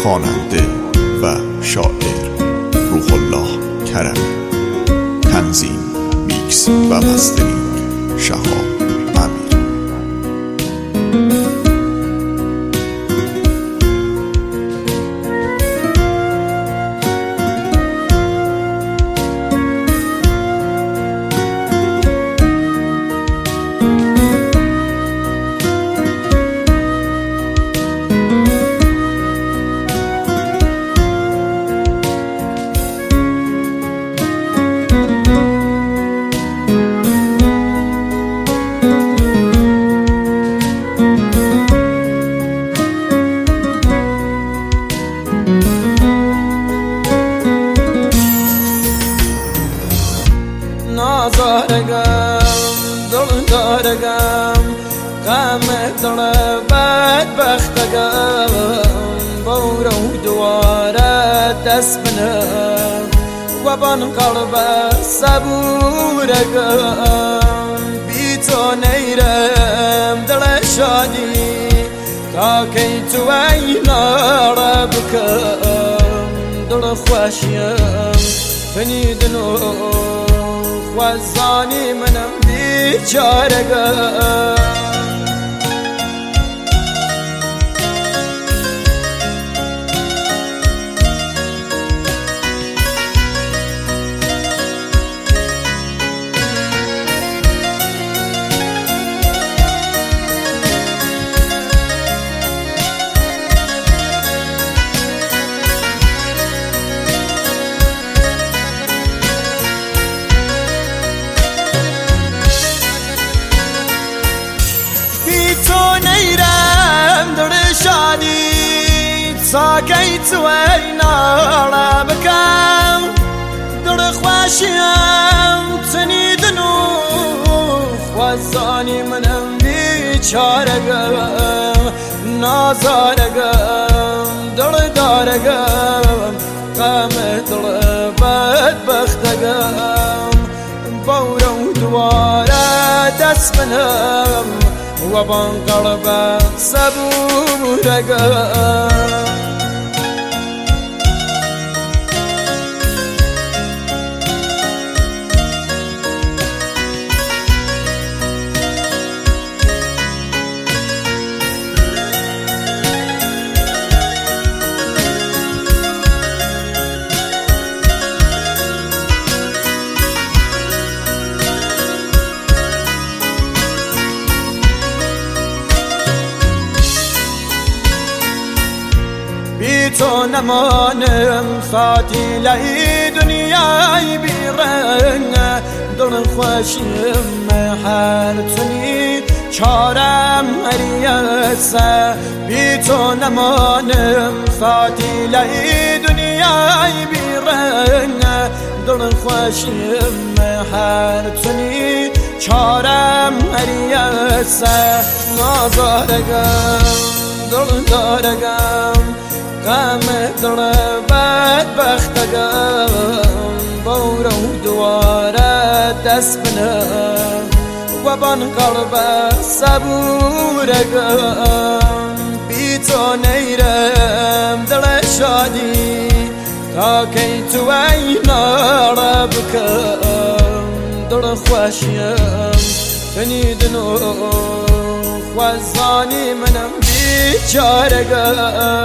خواننده و شاعر روح الله کرمی. تنظیم، میکس و مسترینگ شهاب امیر. دل دارگم غم دل بدبختگم بورو دواره دست بنم و بان قلب صبورگم بی تو نیرم دل شادی تا کی تو اینا بکم دل خوشیم فنیدنو خوزانی منم بیچارگم نیرم در شادی ساکی تو اینا بکم در خوشیم تنیدنو خوزانی منم بیچارگم نازارگم در دارگم غم دل بدبختگم بورو دواره دست بنم و بان قلب صبورگم بی تو نمانم فاتیلای دنیای بیرنگ دل خوشیم هر تونی چارم هریسه بی تو نمانم فاتیلای دنیای بیرنگ دل خوشیم هر تونی چارم هریسه نازارگم دل دارگم غم دل بدبختگم بورو دواره دست بنم و بان قلب صبورگم بی تو نیرم دل شادی تا کی تو اینا بکم دل خوشیم فنیدنو خوزانی منم بیچارگم